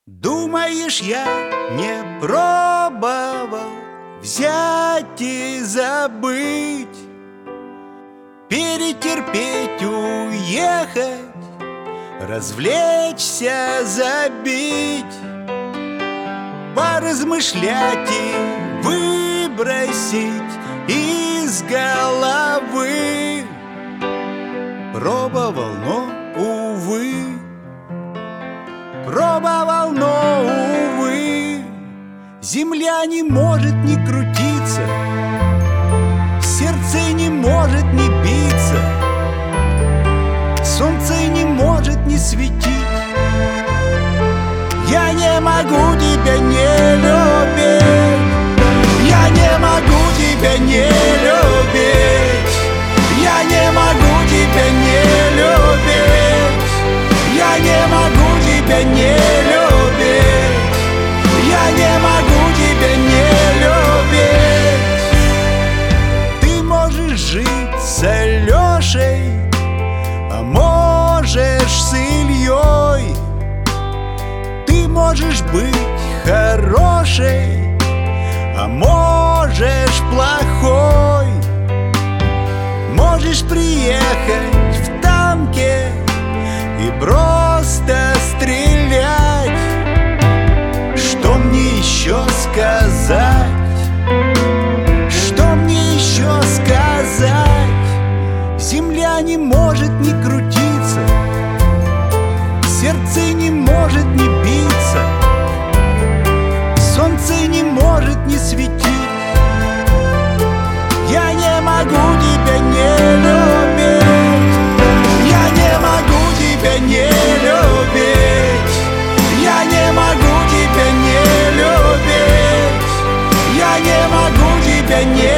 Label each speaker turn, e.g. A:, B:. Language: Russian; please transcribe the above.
A: Думаешь, я не пробовал взять и забыть, перетерпеть, уехать, развлечься, забить, поразмышлять и выбросить из головы. Пробовал, но увы. Пробовал, но увы. Земля не может не крутиться, сердце не может не биться, солнце не может не светить. Я не могу тебя не любить, я не могу тебя не любить, я не могу тебя не любить, я не могу тебя не любить, я не могу тебя не любить. Ты можешь жить с Алешей, а можешь с Ильей. Ты можешь быть хорошей, а можешь плохой. Можешь приехать в танке и просто стрелять. Что мне еще сказать? Что мне еще сказать? Земля не может не крутиться, сердце не может не биться, солнце не может не светить. Я не могу тебя не любить, я не могу тебя не любить, я не могу тебя не любить, я не могу тебя не